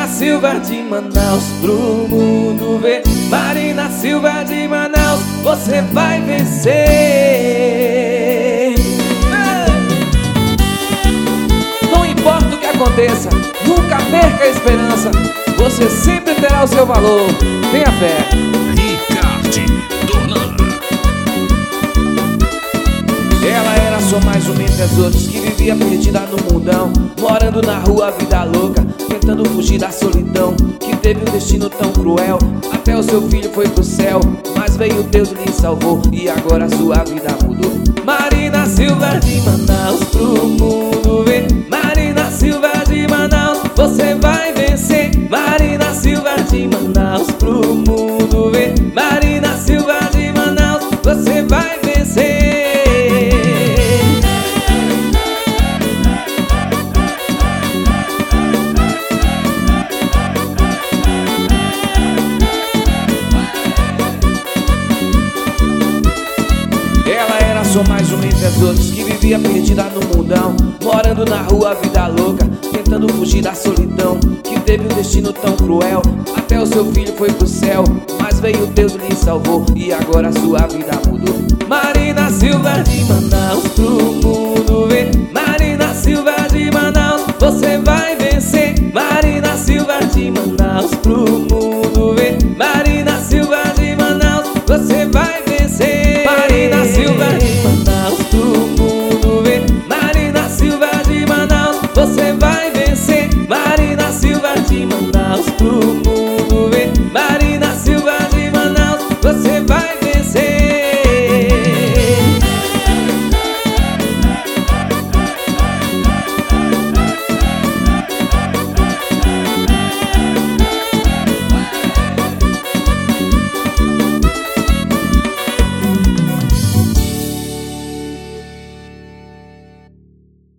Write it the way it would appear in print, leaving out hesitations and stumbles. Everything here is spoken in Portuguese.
Marina Silva de Manaus pro mundo ver. Marina Silva de Manaus, você vai vencer. Não importa o que aconteça, nunca perca a esperança. Você sempre terá o seu valor. Tenha fé. Ricardo Dornan. Ela era só mais uma entre as outras que vivia perdida no mundão, morando na rua, vida louca, tentando fugir da solidão, que teve um destino tão cruel. Até o seu filho foi pro céu, mas veio Deus e lhe salvou, e agora sua vida mudou. Marina Silva de Manaus pro mundo ver. Marina Silva de Manaus, você vai vencer. Marina Silva de Manaus pro mundo ver. Marina Silva de Manaus, você vai vencer. Sou mais uma entre as outras que vivia perdida no mundão, morando na rua, vida louca, tentando fugir da solidão, que teve um destino tão cruel. Até o seu filho foi pro céu, mas veio Deus e lhe salvou, e agora sua vida mudou. Marina Silva de Manaus pro mundo ver. Marina Silva de Manaus, você vai vencer. Marina Silva de Manaus pro mundo ver. Marina Silva de Manaus, você vai vencer. Marina Silva de Manaus pro mundo ver. Marina Silva de Manaus, você vai vencer.